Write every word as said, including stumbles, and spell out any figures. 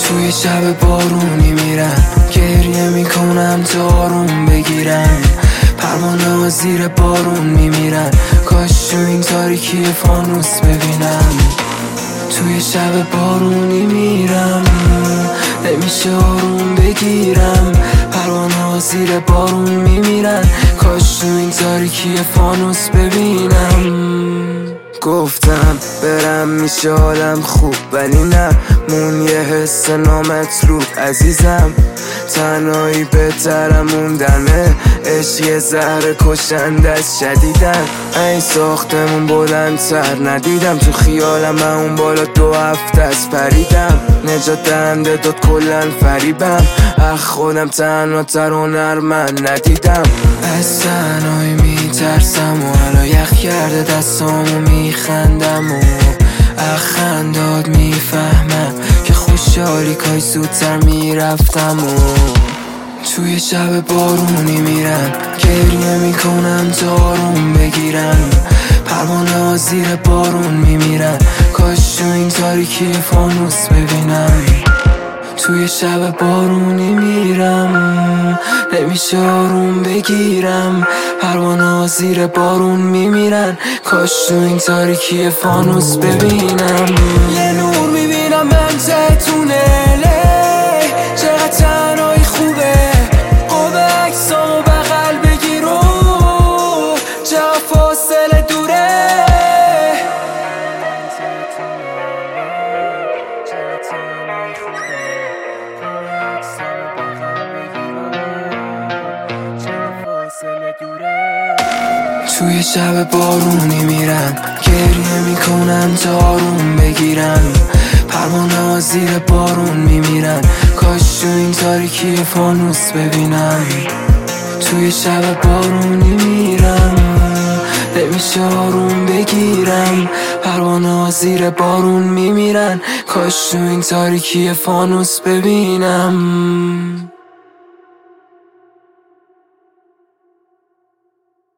توی شب بارونی میرم، گریه میکنم تا آروم بگیرم. پروانه ها زیر بارون میمیرن، کاش تو این تاریکی فانوس ببینم. توی شب بارونی میرم، نمیشه آروم بگیرم. پروانه ها زیر بارون میمیرن، کاش تو این تاریکی فانوس ببینم. گفتم برم میشه حالم خوب، ولی نه، مون یه حس نامطلوب. عزیزم تنهایی بهترم موندنه، عشق یه زهر کشنده از شدیدن. این ساختمون بلندتر ندیدم، تو خیالم من اون بالا دو هفته از پریدم. نجات دهنده داد کلن فریبم، اخ خودم تنها تر هنرمند ندیدم. از تنهایی میترسم و حالا یخ کرده دستامو میخندم و اخ خنداد میفهمم که خوشحالی کاش زودتر میرفتم. و توی شب بارونی میرم، گریه میکنم تا آروم بگیرم. پروانه ها زیر بارون میمیرن، کاش تو این تاریکی فانوس ببینم. توی شب بارونی میرم، نمیشه آروم بگیرم. پروانه ها زیر بارون میمیرن، کاش تو این تاریکی فانوس ببینم. یه نور میبینم من ته تونله، چقدر تنهایی خوبه. قوه عکسامو بغل بگیر و چقدر فاصله دوره. توی شب بارونی میرم، گریه میکنم تا آروم بگیرم. پروانه ها زیر بارون میمیرن، کاش تو این تاریکی فانوس ببینم. توی شب بارونی میرم، نمیشه آروم بگیرم. پروانه ها زیر بارون میمیرن، کاش تو این تاریکی فانوس ببینم.